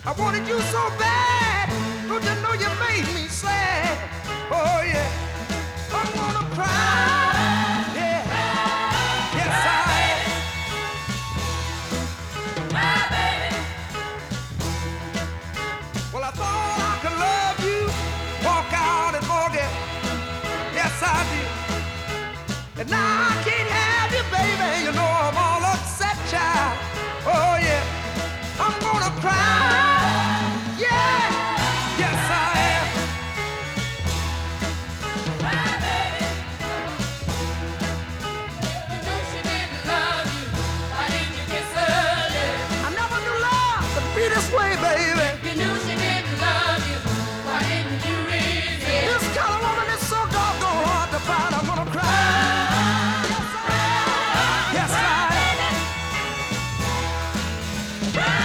I wanted you so bad. Don't you know you made me sad? Oh yeah, I'm gonna cry. Yeah, yes I am. Well, I thought I could love you, walk out and forget. Yes I did. And now I can't have you, baby. You know I'm all upset, child. Oh yeah, I'm gonna cry. Yeah, yes I am. You knew she didn't love you. Why didn't you kiss her? Yeah. I never knew love could be this way, baby. You knew she didn't love you. Why didn't you resist? This kind of woman is so doggone hard to find. I'm gonna cry. Yes I am. Yes I am.